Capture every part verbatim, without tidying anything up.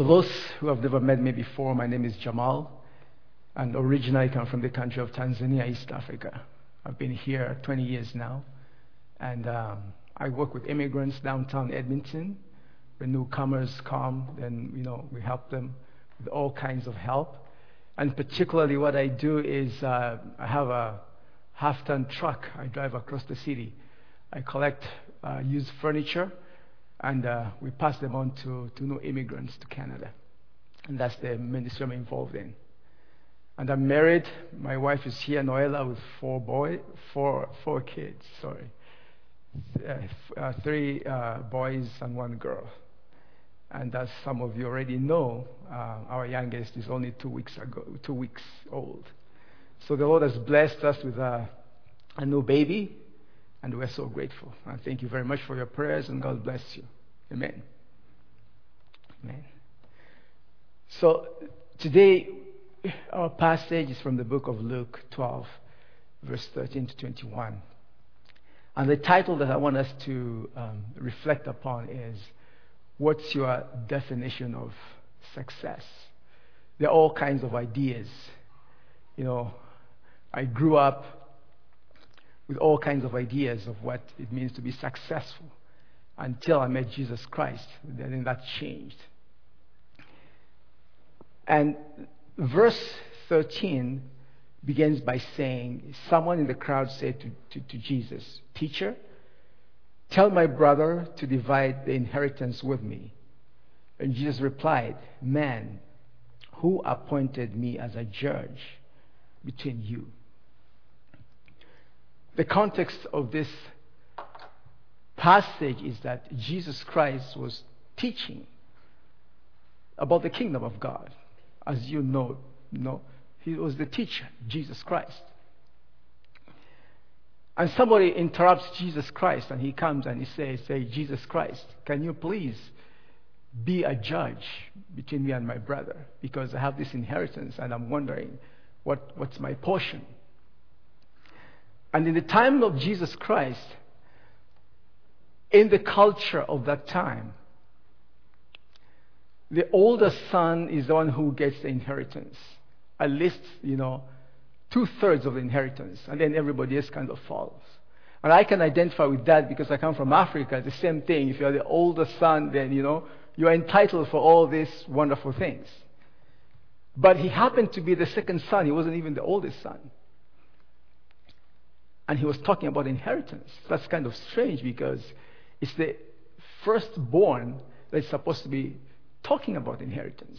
For those who have never met me before, my name is Jamal, and originally I come from the country of Tanzania, East Africa. I've been here twenty years now, and um, I work with immigrants downtown Edmonton. When newcomers come, then you know we help them with all kinds of help. And particularly what I do is uh, I have a half-ton truck I drive across the city. I collect uh, used furniture, and uh, we pass them on to, to new immigrants to Canada. And that's the ministry I'm involved in. And I'm married. My wife is here, Noella, with four boy, four, four kids, sorry. Uh, uh, three uh, boys and one girl. And as some of you already know, uh, our youngest is only two weeks ago, two weeks old. So the Lord has blessed us with a, a new baby, and we're so grateful. And thank you very much for your prayers, and God bless you. Amen. Amen. So today, our passage is from the book of Luke twelve, verse thirteen to twenty-one. And the title that I want us to um, reflect upon is, what's your definition of success? There are all kinds of ideas. You know, I grew up with all kinds of ideas of what it means to be successful until I met Jesus Christ. Then that changed. And verse thirteen begins by saying, someone in the crowd said to, to, to Jesus, "Teacher, tell my brother to divide the inheritance with me." And Jesus replied, "Man, who appointed me as a judge between you?" The context of this passage is that Jesus Christ was teaching about the kingdom of God. As you know, know, he was the teacher, Jesus Christ. And somebody interrupts Jesus Christ, and he comes and he says, "Say, Jesus Christ, can you please be a judge between me and my brother? Because I have this inheritance, and I'm wondering what, what's my portion." And in the time of Jesus Christ, in the culture of that time, the older son is the one who gets the inheritance. At least, you know, two-thirds of the inheritance, and then everybody else kind of follows. And I can identify with that because I come from Africa. The same thing. If you're the older son, then, you know, you're entitled for all these wonderful things. But he happened to be the second son. He wasn't even the oldest son. And he was talking about inheritance. That's kind of strange because it's the firstborn that's supposed to be talking about inheritance.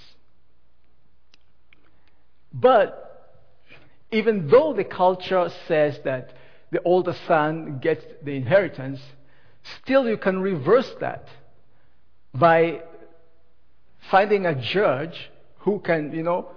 But even though the culture says that the older son gets the inheritance, still you can reverse that by finding a judge who can, you know,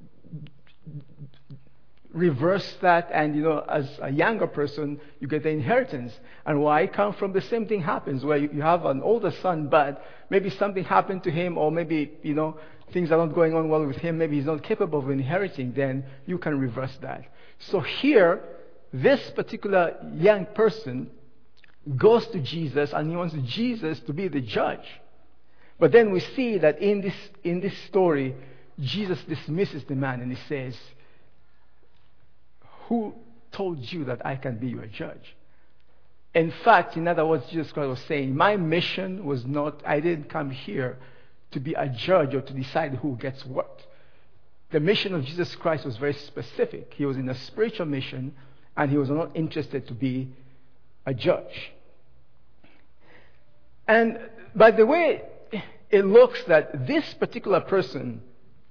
reverse that, and, you know, as a younger person, you get the inheritance. And where I come from, the same thing happens, where you, you have an older son, but maybe something happened to him, or maybe, you know, things are not going on well with him, maybe he's not capable of inheriting, then you can reverse that. So here, this particular young person goes to Jesus, and he wants Jesus to be the judge. But then we see that in this, in this story, Jesus dismisses the man, and he says, "Who told you that I can be your judge?" In fact, in other words, Jesus Christ was saying, my mission was not, I didn't come here to be a judge or to decide who gets what. The mission of Jesus Christ was very specific. He was in a spiritual mission, and he was not interested to be a judge. And by the way, it looks that this particular person,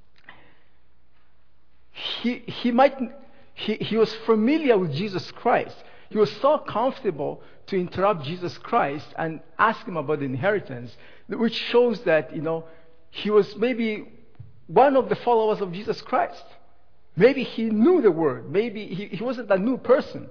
he he might he, he was familiar with Jesus Christ. He was so comfortable to interrupt Jesus Christ and ask him about the inheritance, which shows that, you know, he was maybe one of the followers of Jesus Christ. Maybe he knew the word. Maybe he, he wasn't a new person.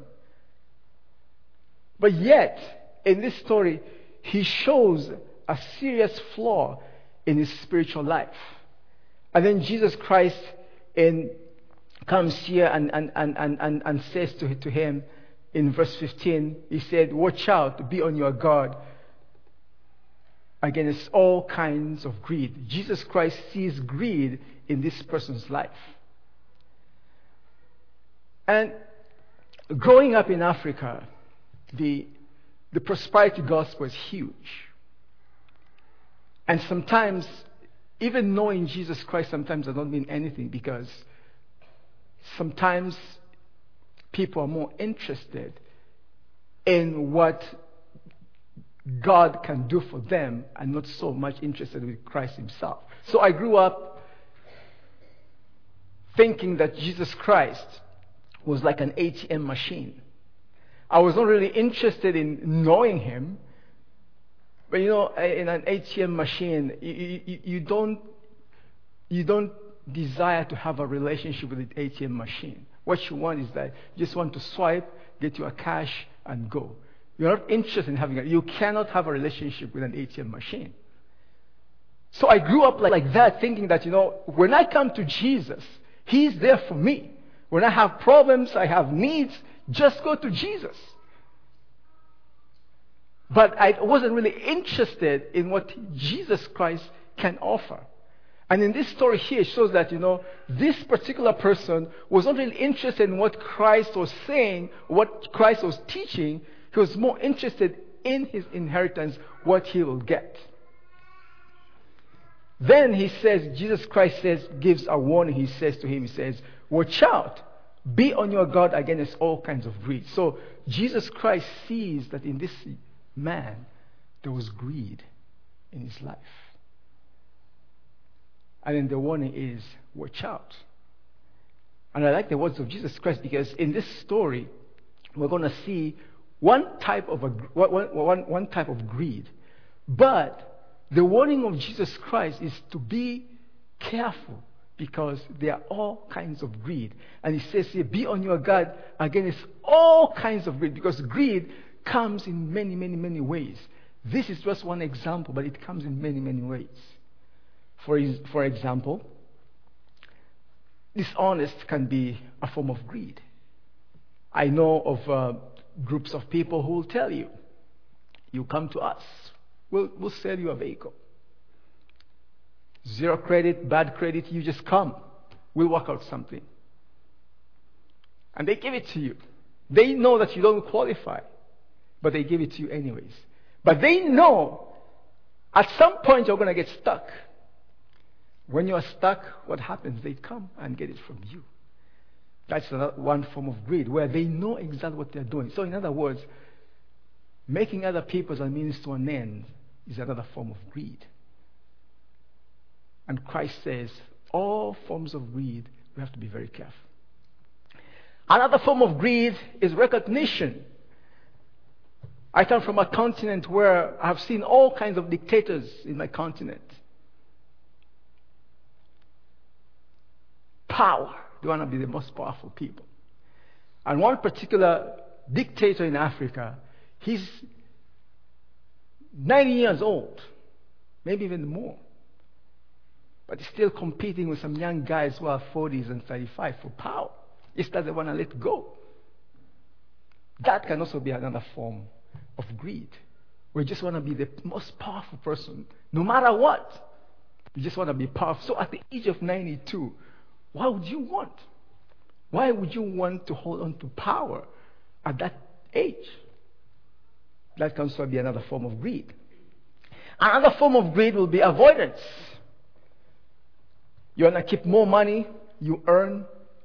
But yet, in this story, he shows a serious flaw in his spiritual life. And then Jesus Christ in, comes here and, and, and, and, and says to, to him, in verse fifteen, he said, "Watch out, be on your guard. against all kinds of greed. Jesus Christ sees greed in this person's life. And growing up in Africa, the, the prosperity gospel is huge. And sometimes, even knowing Jesus Christ sometimes does not mean anything, because sometimes people are more interested in what God can do for them and not so much interested with Christ himself. So I grew up thinking that Jesus Christ was like an A T M machine. I was not really interested in knowing him. But you know, in an A T M machine, you, you, you don't you don't desire to have a relationship with the A T M machine. What you want is that you just want to swipe, get your cash, and go. You're not interested in having it. You cannot have a relationship with an A T M machine. So I grew up like, like that, thinking that, you know, when I come to Jesus, he's there for me. When I have problems, I have needs, just go to Jesus. But I wasn't really interested in what Jesus Christ can offer. And in this story here, it shows that, you know, this particular person was not really interested in what Christ was saying, what Christ was teaching. He was more interested in his inheritance, what he will get. Then he says, Jesus Christ says, gives a warning. He says to him, he says, watch out. Be on your guard against all kinds of greed. So Jesus Christ sees that in this man, there was greed in his life. And then the warning is, watch out. And I like the words of Jesus Christ, because in this story, we're going to see one type of a, one, one, one type of greed. But the warning of Jesus Christ is to be careful, because there are all kinds of greed. And he says here, be on your guard against all kinds of greed, because greed comes in many, many, many ways. This is just one example, but it comes in many, many ways. For, for example, dishonest can be a form of greed. I know of uh, groups of people who will tell you, you come to us, we'll, we'll sell you a vehicle. Zero credit, bad credit, you just come. We'll work out something. And they give it to you. They know that you don't qualify, but they give it to you anyways. But they know at some point you're going to get stuck. When you're stuck, what happens? They come and get it from you. That's another, one form of greed, where they know exactly what they're doing. So in other words, making other people as a means to an end is another form of greed. And Christ says, all forms of greed, we have to be very careful. Another form of greed is recognition. I come from a continent where I've seen all kinds of dictators in my continent. Power. They want to be the most powerful people. And one particular dictator in Africa, he's ninety years old, maybe even more. But he's still competing with some young guys who are forties and thirty-five for power. He just doesn't want to let go. That can also be another form of greed. We just want to be the most powerful person, no matter what. You just want to be powerful. So at the age of ninety-two, what would you want? Why would you want to hold on to power at that age? That can also be another form of greed. Another form of greed will be avoidance. You want to keep more money you earn.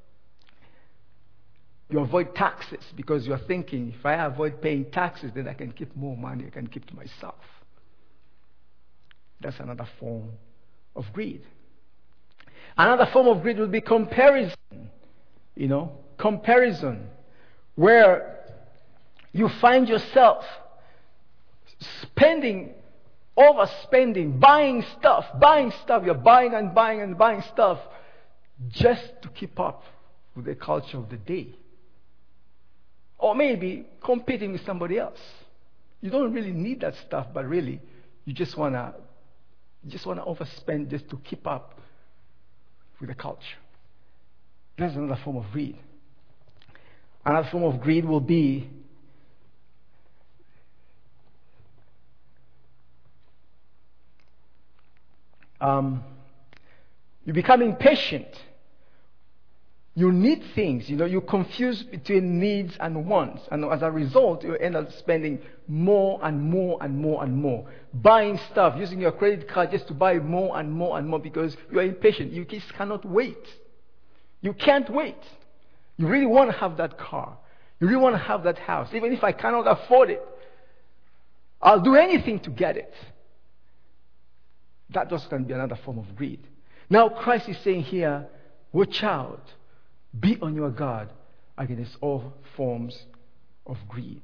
You avoid taxes because you're thinking, if I avoid paying taxes, then I can keep more money, I can keep to myself. That's another form of greed. Another form of greed will be comparison. You know, comparison, where you find yourself spending, overspending, buying stuff, buying stuff. You're buying and buying and buying stuff just to keep up with the culture of the day. Or maybe competing with somebody else. You don't really need that stuff, but really, you just wanna, you just wanna overspend just to keep up with the culture. That's another form of greed. Another form of greed will be Um, you become impatient. You need things, you know, you confuse between needs and wants. And as a result, you end up spending more and more and more and more. Buying stuff, using your credit card just to buy more and more and more because you are impatient. You just cannot wait. You can't wait. You really want to have that car. You really want to have that house. Even if I cannot afford it, I'll do anything to get it. That just can be another form of greed. Now Christ is saying here, watch out. Be on your guard against all forms of greed.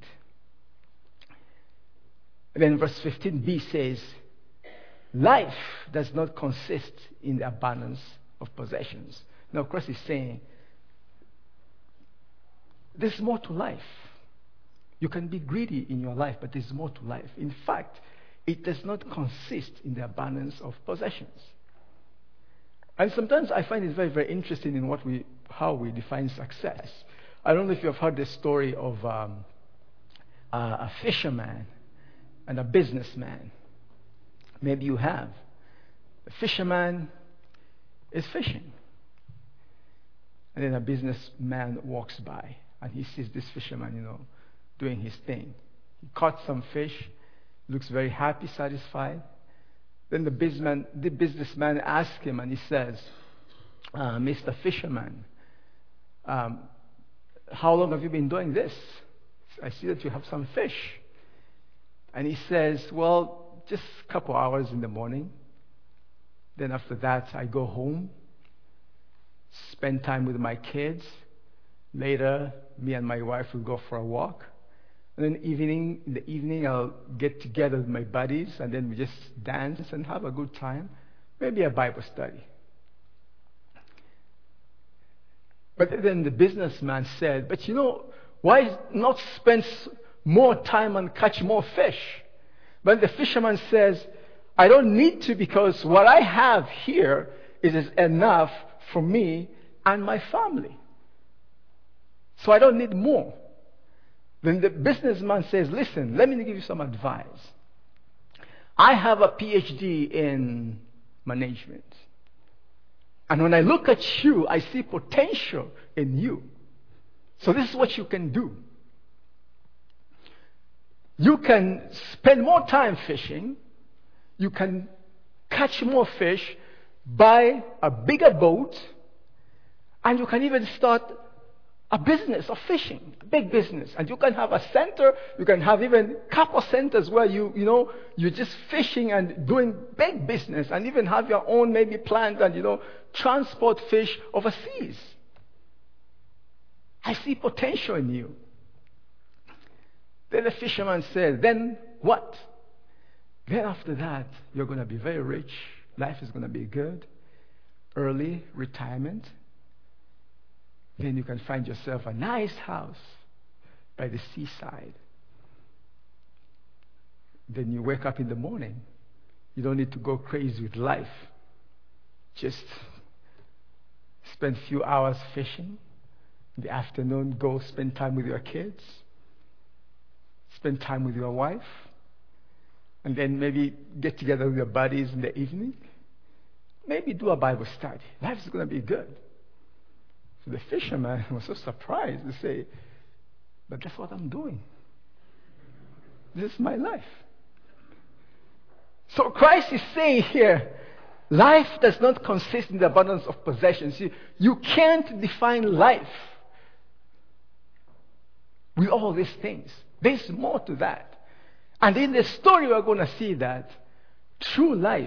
And then verse fifteen b says, life does not consist in the abundance of possessions. Now Christ is saying, there's more to life. You can be greedy in your life, but there's more to life. In fact, it does not consist in the abundance of possessions. And sometimes I find it very, very interesting in what we, how we define success. I don't know if you've heard the story of um, uh, a fisherman and a businessman. Maybe you have. The fisherman is fishing. And then a businessman walks by and he sees this fisherman, you know, doing his thing. He caught some fish, looks very happy, satisfied. Then the businessman, the businessman asks him and he says, uh, Mister Fisherman, um, how long have you been doing this? I see that you have some fish. And he says, well, just a couple hours in the morning. Then after that, I go home, spend time with my kids. Later, me and my wife will go for a walk. And then evening, in the evening, I'll get together with my buddies, and then we just dance and have a good time. Maybe a Bible study. But then the businessman said, but you know, why not spend more time and catch more fish? But the fisherman says, I don't need to because what I have here is enough for me and my family. So I don't need more. Then the businessman says, listen, let me give you some advice. I have a P H D in management. And when I look at you, I see potential in you. So this is what you can do. You can spend more time fishing. You can catch more fish, buy a bigger boat, and you can even start a business of fishing, a big business. And you can have a center, you can have even a couple centers where you, you know, you're just fishing and doing big business and even have your own maybe plant and, you know, transport fish overseas. I see potential in you. Then the fisherman said, then what? Then after that, you're going to be very rich. Life is going to be good. Early retirement. Then you can find yourself a nice house by the seaside. Then you wake up in the morning. You don't need to go crazy with life. Just spend a few hours fishing. In the afternoon, go spend time with your kids. Spend time with your wife. And then maybe get together with your buddies in the evening. Maybe do a Bible study. Life is going to be good. So the fisherman was so surprised to say, but that's what I'm doing. This is my life. So Christ is saying here, life does not consist in the abundance of possessions. You, you can't define life with all these things. There's more to that. And in the story we're going to see that true life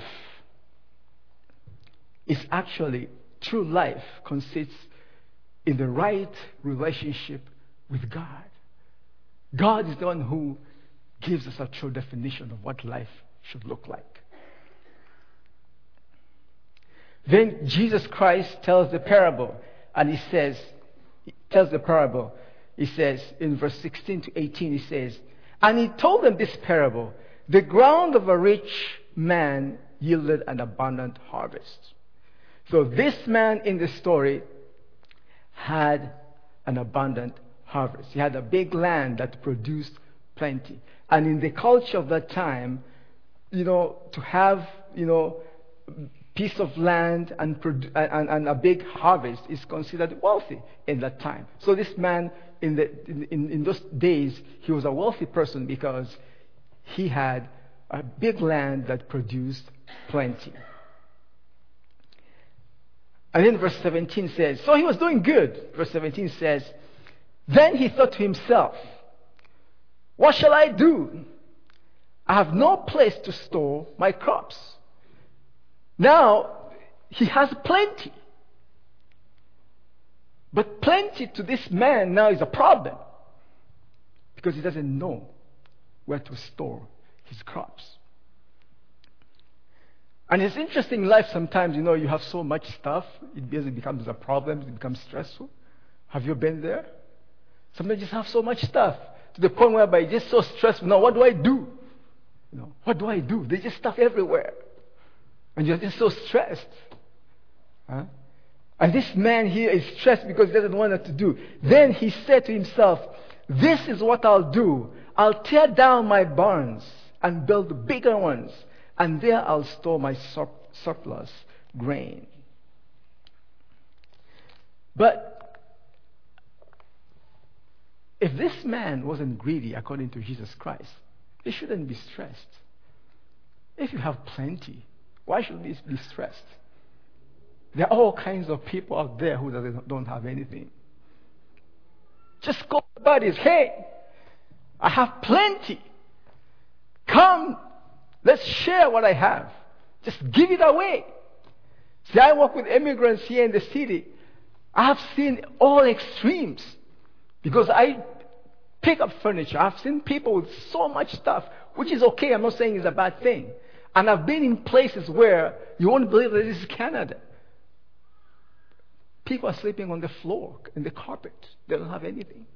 is actually, true life consists in the right relationship with God. God is the one who gives us a true definition of what life should look like. Then Jesus Christ tells the parable, and he says, he tells the parable, he says in verse sixteen to eighteen, he says, and he told them this parable, the ground of a rich man yielded an abundant harvest. So this man in the story had an abundant harvest. He had a big land that produced plenty. And in the culture of that time, you know, to have, you know, piece of land and, produ- and, and a big harvest is considered wealthy in that time. So this man, in, the, in, in those days, he was a wealthy person because he had a big land that produced plenty. And then verse seventeen says, so he was doing good. Verse seventeen says, then he thought to himself, what shall I do? I have no place to store my crops. Now, he has plenty. But plenty to this man now is a problem, because he doesn't know where to store his crops. And it's interesting in life sometimes, you know, you have so much stuff, it becomes a problem, it becomes stressful. Have you been there? Sometimes you just have so much stuff to the point whereby it's just so stressful. Now, what do I do? You know, what do I do? There's just stuff everywhere. And you're just so stressed. Huh? And this man here is stressed because he doesn't know what to do. Then he said to himself, this is what I'll do. I'll tear down my barns and build bigger ones, and there I'll store my sur- surplus grain. But if this man wasn't greedy according to Jesus Christ, he shouldn't be stressed. If you have plenty, why should we be stressed? There are all kinds of people out there who don't have anything. Just call your buddies, hey, I have plenty. Come, let's share what I have. Just give it away. See, I work with immigrants here in the city. I have seen all extremes because I pick up furniture. I've seen people with so much stuff, which is okay. I'm not saying it's a bad thing. And I've been in places where you won't believe that this is Canada. People are sleeping on the floor, in the carpet. They don't have anything.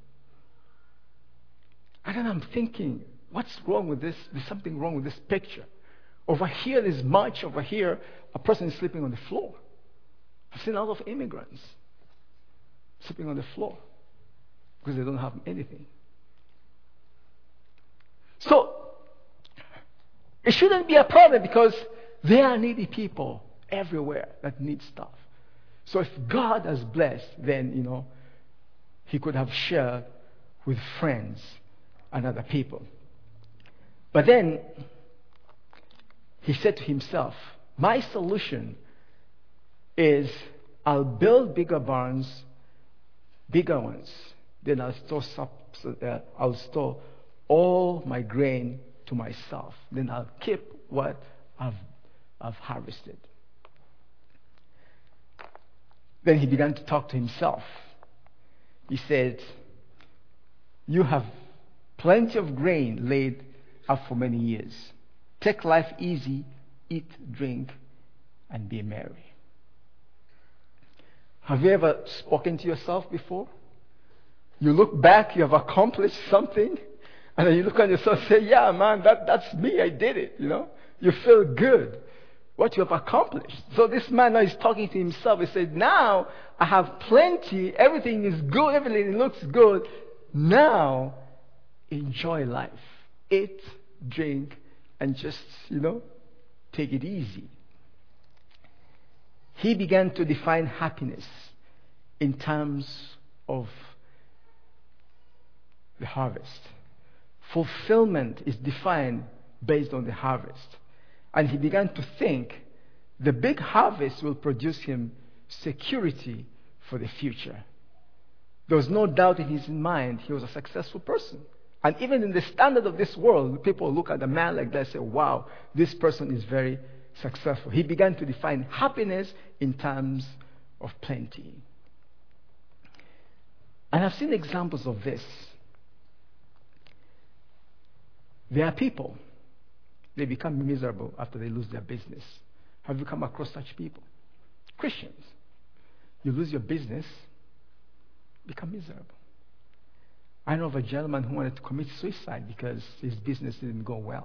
And then I'm thinking, what's wrong with this? There's something wrong with this picture. Over here, there's much. Over here, a person is sleeping on the floor. I've seen a lot of immigrants sleeping on the floor because they don't have anything. So, it shouldn't be a problem because there are needy people everywhere that need stuff. So if God has blessed, then, you know, he could have shared with friends and other people. But then he said to himself, my solution is I'll build bigger barns, bigger ones. Then I'll store, uh, I'll store all my grain to myself. Then I'll keep what I've, I've harvested. Then he began to talk to himself. He said, you have plenty of grain laid up for many years. Take life easy, eat, drink, and be merry. Have you ever spoken to yourself before? You look back, you have accomplished something, and then you look at yourself and say, yeah, man, that, that's me, I did it, you know? You feel good, what you have accomplished. So this man now is talking to himself. He said, now I have plenty, everything is good, everything looks good. Now, enjoy life. Eat, drink, and just, you know, take it easy. He began to define happiness in terms of the harvest. Fulfillment is defined based on the harvest. And he began to think the big harvest will produce him security for the future. There was no doubt in his mind he was a successful person. And even in the standard of this world, people look at a man like that and say, wow, this person is very successful. He began to define happiness in terms of plenty. And I've seen examples of this. There are people, they become miserable after they lose their business. Have you come across such people? Christians. You lose your business, become miserable. I know of a gentleman who wanted to commit suicide because his business didn't go well.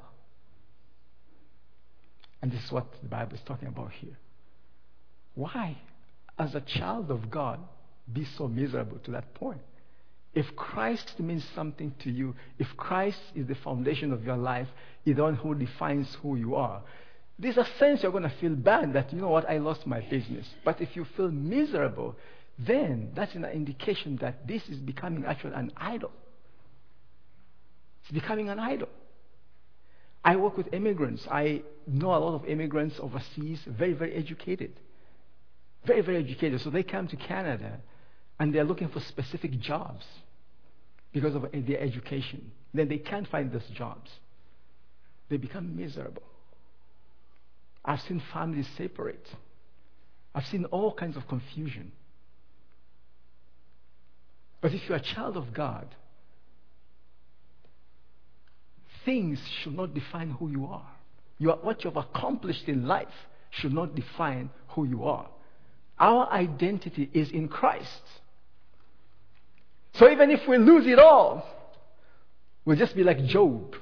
And this is what the Bible is talking about here. Why, as a child of God, be so miserable to that point? If Christ means something to you, if Christ is the foundation of your life, is the one who defines who you are, There's a sense you're going to feel bad that, you know what, I lost my business. But if you feel miserable, then that's an indication that this is becoming actually an idol. It's becoming an idol. I work with immigrants. I know a lot of immigrants overseas, very, very educated. Very, very educated. So they come to Canada and they're looking for specific jobs because of their education. Then they can't find those jobs. They become miserable. I've seen families separate. I've seen all kinds of confusion. But if you're a child of God, things should not define who you are. You are what you have accomplished in life should not define who you are. Our identity is in Christ. So even if we lose it all, we'll just be like Job.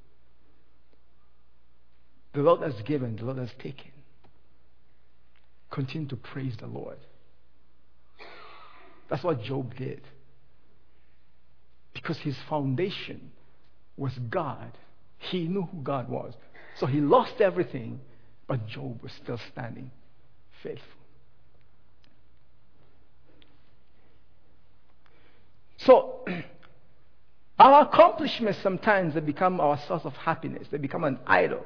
The Lord has given, the Lord has taken. Continue to praise the Lord. That's what Job did. Because his foundation was God. He knew who God was. So he lost everything, but Job was still standing faithful. So, our accomplishments sometimes they become our source of happiness. They become an idol.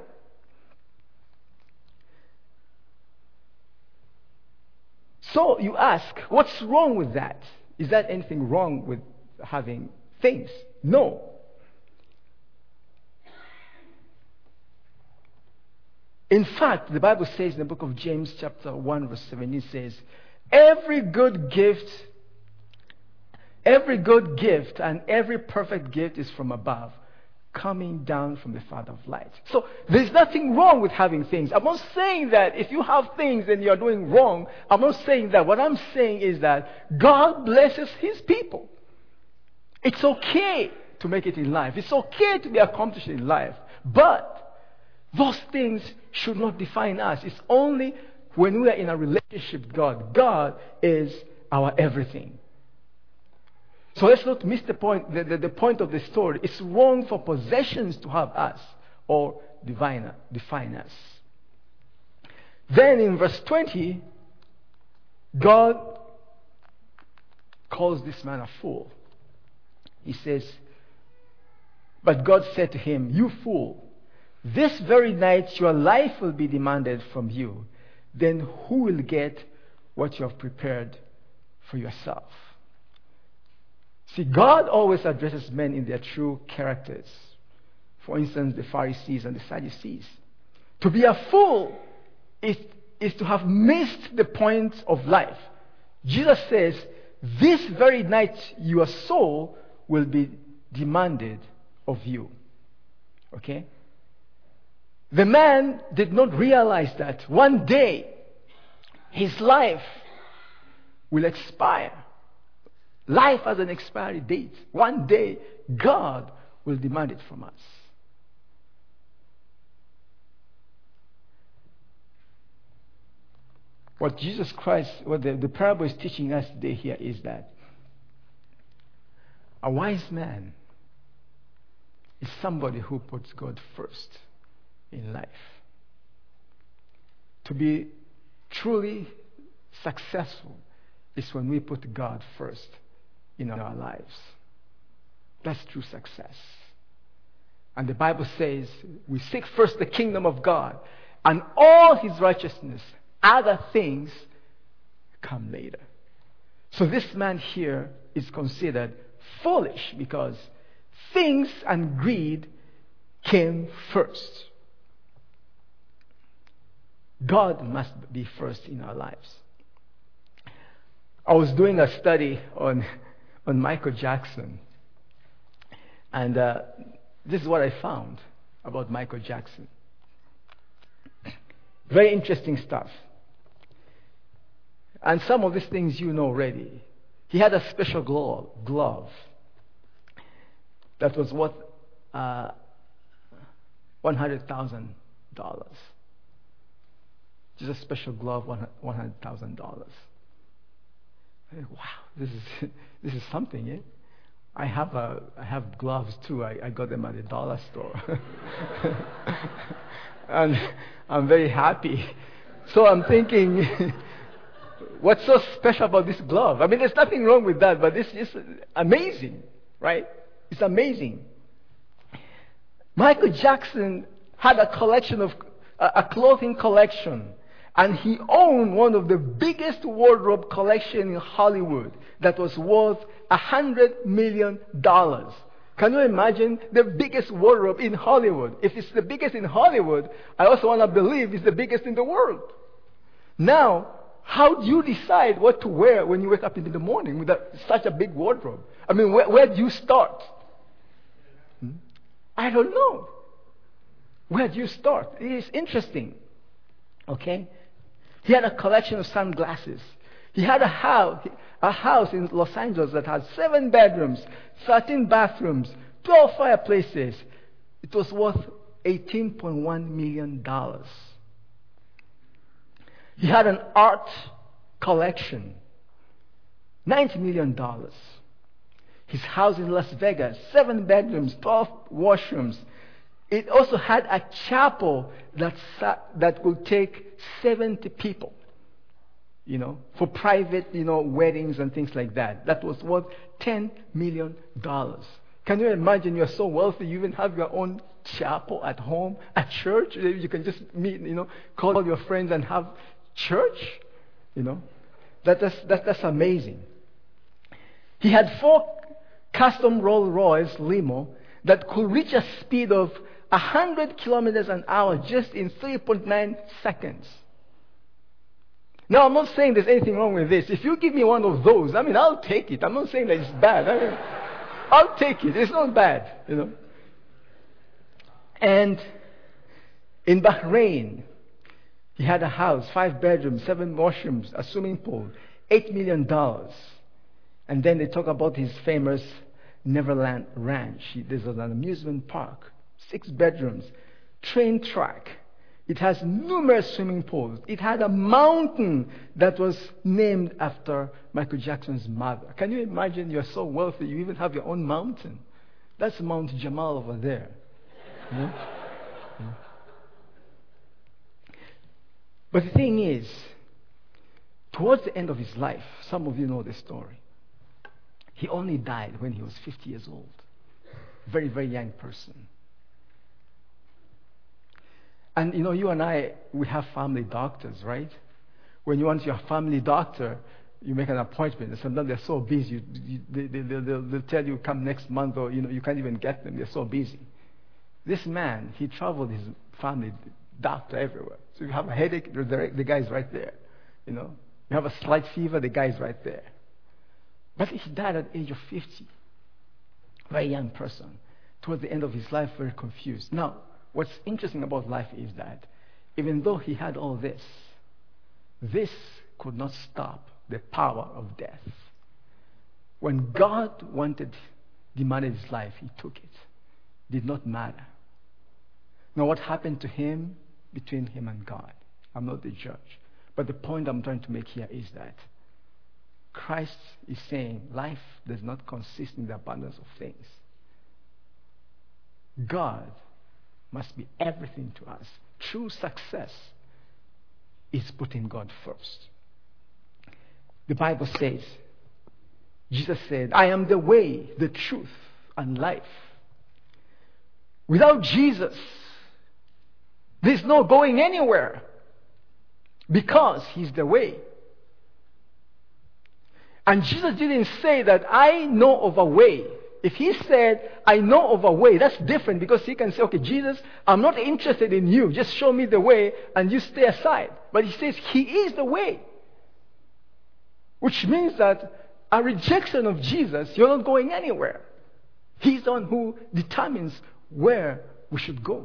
So you ask, what's wrong with that? Is there anything wrong with having things? No. In fact, the Bible says in the book of James chapter one verse seventeen says, every good gift, every good gift and every perfect gift is from above, coming down from the Father of lights. So there's nothing wrong with having things. I'm not saying that if you have things and you're doing wrong. I'm not saying that. What I'm saying is that God blesses His people. It's okay to make it in life. It's okay to be accomplished in life. But those things should not define us. It's only when we are in a relationship with God. God is our everything. So let's not miss the point, the, the, the point of the story. It's wrong for possessions to have us or divine, define us. Then in verse twenty, God calls this man a fool. He says, but God said to him, you fool, this very night your life will be demanded from you. Then who will get what you have prepared for yourself? See, God always addresses men in their true characters. For instance, the Pharisees and the Sadducees. To be a fool is, is to have missed the point of life. Jesus says, this very night your soul will be demanded of you. Okay? The man did not realize that one day his life will expire. Life has an expiry date. One day, God will demand it from us. What Jesus Christ, what the, the parable is teaching us today here is that a wise man is somebody who puts God first in life. To be truly successful is when we put God first in our lives. That's true success. And the Bible says we seek first the kingdom of God and all His righteousness, other things come later. So this man here is considered foolish because things and greed came first. God must be first in our lives. I was doing a study on on Michael Jackson. And uh, this is what I found about Michael Jackson. Very interesting stuff. And some of these things you know already. He had a special glove, glove that was worth uh, one hundred thousand dollars. Just a special glove, one hundred thousand dollars. Wow, this is this is something, eh? I have a, I have gloves too. I, I got them at the dollar store. And I'm very happy. So I'm thinking, what's so special about this glove? I mean, there's nothing wrong with that, but it's just amazing, right? It's amazing. Michael Jackson had a collection of, a, a clothing collection, and he owned one of the biggest wardrobe collections in Hollywood that was worth a hundred million dollars. Can you imagine the biggest wardrobe in Hollywood? If it's the biggest in Hollywood, I also want to believe it's the biggest in the world. Now, how do you decide what to wear when you wake up in the morning with a, such a big wardrobe? I mean, where, where do you start? Hmm? I don't know. Where do you start? It is interesting. Okay? He had a collection of sunglasses. He had a house, a house in Los Angeles that had seven bedrooms, thirteen bathrooms, twelve fireplaces. It was worth eighteen point one million dollars. He had an art collection, ninety million dollars. His house in Las Vegas, seven bedrooms, twelve washrooms. It also had a chapel that sat, that could take seventy people, you know, for private, you know, weddings and things like that. That was worth ten million dollars. Can you imagine? You're so wealthy, you even have your own chapel at home, at church. You can just meet, you know, call all your friends and have church. You know, that, that's, that, that's amazing. He had four custom Rolls-Royce limo that could reach a speed of one hundred kilometers an hour just in three point nine seconds. Now, I'm not saying there's anything wrong with this. If you give me one of those, I mean, I'll take it. I'm not saying that it's bad. I mean, I'll take it. It's not bad, you know. And in Bahrain, he had a house, five bedrooms, seven washrooms, a swimming pool, eight million dollars. And then they talk about his famous Neverland Ranch. There's an amusement park, six bedrooms, train track. It has numerous swimming pools. It had a mountain that was named after Michael Jackson's mother. Can you imagine? You're so wealthy, you even have your own mountain. That's Mount Jamal over there. Yeah? Yeah. But the thing is, towards the end of his life, some of you know the story. He only died when he was fifty years old. Very, very young person. And you know, you and I, we have family doctors, right? When you want your family doctor, you make an appointment. And sometimes they're so busy, you, you, they, they, they, they'll, they'll tell you come next month, or you know, you can't even get them. They're so busy. This man, he traveled his family doctor everywhere. So you have a headache, the, the guy's right there. You know, you have a slight fever, the guy's right there. But he died at the age of fifty. Very young person. Towards the end of his life, very confused. Now, what's interesting about life is that even though he had all this, this could not stop the power of death. When God wanted, demanded his life, he took it. Did not matter. Now, what happened to him, between him and God? I'm not the judge. But the point I'm trying to make here is that Christ is saying life does not consist in the abundance of things. God must be everything to us. True success is putting God first. The Bible says, Jesus said, I am the way, the truth, and life. Without Jesus, there's no going anywhere, because He's the way. And Jesus didn't say that I know of a way. If He said, I know of a way, that's different, because He can say, okay, Jesus, I'm not interested in you. Just show me the way and you stay aside. But He says He is the way. Which means that a rejection of Jesus, you're not going anywhere. He's the one who determines where we should go.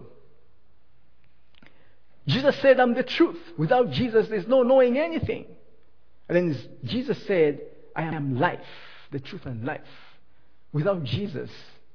Jesus said, I'm the truth. Without Jesus, there's no knowing anything. And then Jesus said, I am life, the truth and life. Without Jesus,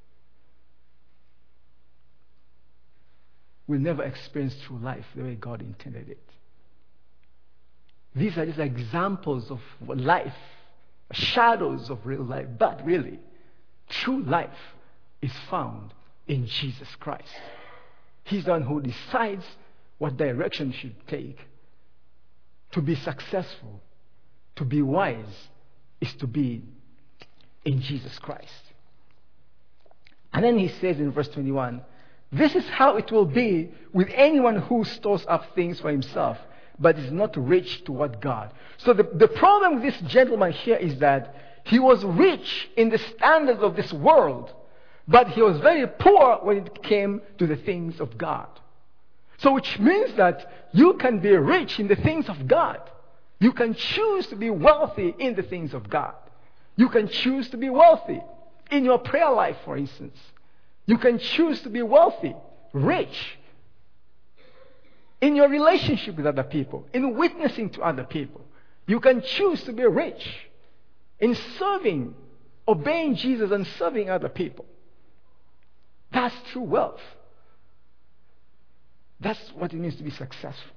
we'll never experience true life the way God intended it. These are just examples of life, shadows of real life. But really, True life is found in Jesus Christ. He's the one who decides what direction you should take. To be successful, to be wise, is to be in Jesus Christ. And then he says in verse twenty-one, this is how it will be with anyone who stores up things for himself, but is not rich toward God. So the, the problem with this gentleman here is that he was rich in the standards of this world, but he was very poor when it came to the things of God. So which means that you can be rich in the things of God. You can choose to be wealthy in the things of God. You can choose to be wealthy in your prayer life, for instance. You can choose to be wealthy, rich, in your relationship with other people, in witnessing to other people. You can choose to be rich in serving, obeying Jesus and serving other people. That's true wealth. That's what it means to be successful.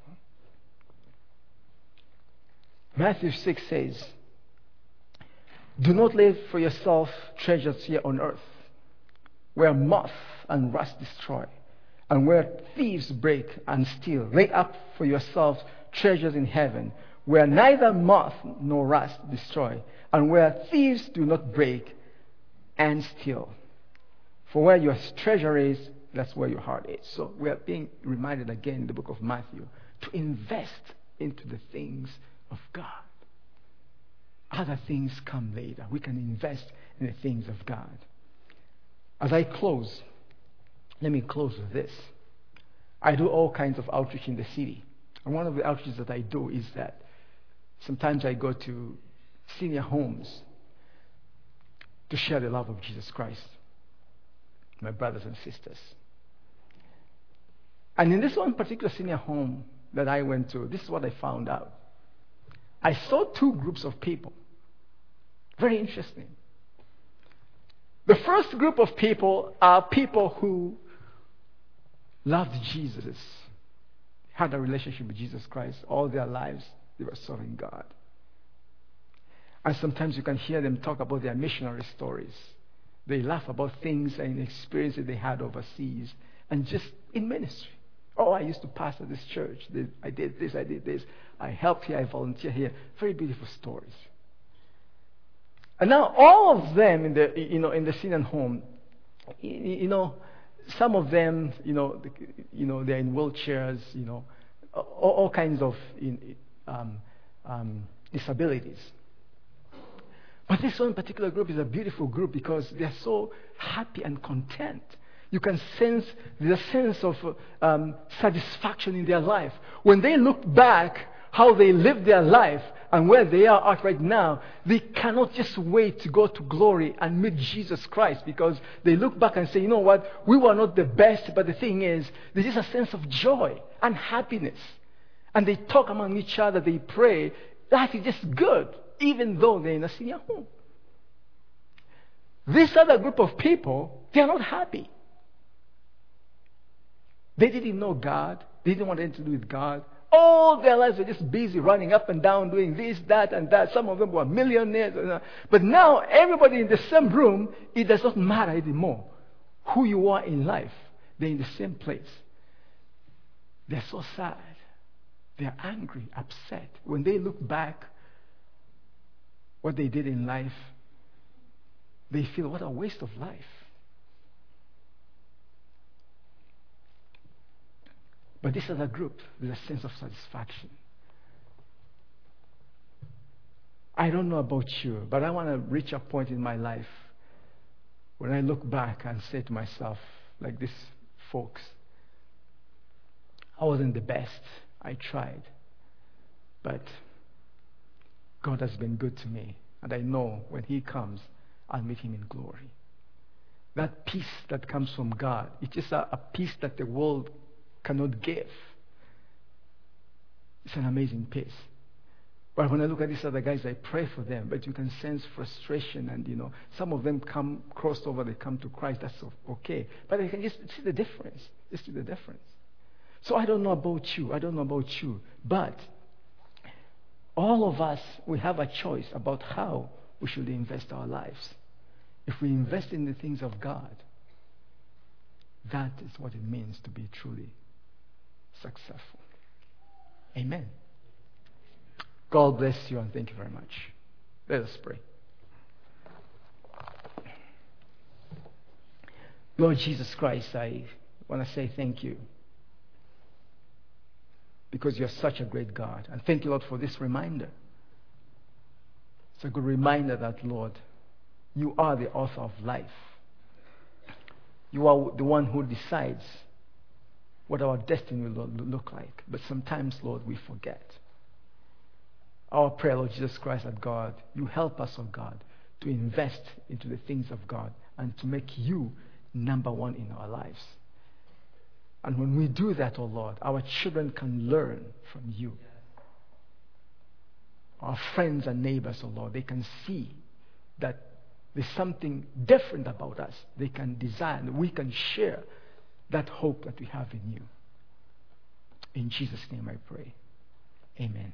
Matthew six says, do not lay for yourself treasures here on earth, where moth and rust destroy, and where thieves break and steal. Lay up for yourselves treasures in heaven, where neither moth nor rust destroy, and where thieves do not break and steal. For where your treasure is, that's where your heart is. So we are being reminded again in the book of Matthew to invest into the things of God. Other things come later. We can invest in the things of God. As I close, let me close with this. I do all kinds of outreach in the city. And one of the outreaches that I do is that sometimes I go to senior homes to share the love of Jesus Christ, my brothers and sisters. And in this one particular senior home that I went to, this is what I found out. I saw two groups of people. Very interesting. The first group of people are people who loved Jesus, had a relationship with Jesus Christ all their lives. They were serving God. And sometimes you can hear them talk about their missionary stories. They laugh about things and experiences they had overseas and just in ministry. Oh, I used to pastor this church. I did this, I did this. I helped here, I volunteered here. Very beautiful stories. And now all of them in the you know in the senior home, you know, some of them, you know, you know, they're in wheelchairs, you know, all, all kinds of um, um, disabilities. But this one particular group is a beautiful group because they're so happy and content. You can sense the sense of um, satisfaction in their life. When they look back how they lived their life and where they are at right now, they cannot just wait to go to glory and meet Jesus Christ, because they look back and say, you know what, we were not the best, but the thing is, there's just a sense of joy and happiness. And they talk among each other, they pray. Life is just good, even though they're in a senior home. This other group of people, they are not happy. They didn't know God. They didn't want anything to do with God. All their lives were just busy running up and down, doing this, that, and that. Some of them were millionaires. But now, everybody in the same room, it does not matter anymore who you are in life. They're in the same place. They're so sad. They're angry, upset. When they look back what they did in life, they feel, what a waste of life. But this other group, there's a sense of satisfaction. I don't know about you, but I want to reach a point in my life when I look back and say to myself, like these folks, I wasn't the best. I tried. But God has been good to me. And I know when He comes, I'll meet Him in glory. That peace that comes from God, it's just a, a peace that the world cannot give. It's an amazing peace. But when I look at these other guys, I pray for them. But you can sense frustration, and you know, some of them come crossed over, they come to Christ. That's okay. But I can just see the difference. Just see the difference. So I don't know about you. I don't know about you. But all of us, we have a choice about how we should invest our lives. If we invest in the things of God, that is what it means to be truly successful. Amen. God bless you and thank you very much. Let us pray. Lord Jesus Christ, I want to say thank you because you're such a great God. And thank you, Lord, for this reminder. It's a good reminder that, Lord, you are the author of life. You are the one who decides what our destiny will look like. But sometimes, Lord, we forget. Our prayer, Lord Jesus Christ, that God, you help us, oh God, to invest into the things of God and to make you number one in our lives. And when we do that, oh Lord, our children can learn from you. Our friends and neighbors, oh Lord, they can see that there's something different about us. They can desire, and we can share that hope that we have in you. In Jesus' name I pray. Amen.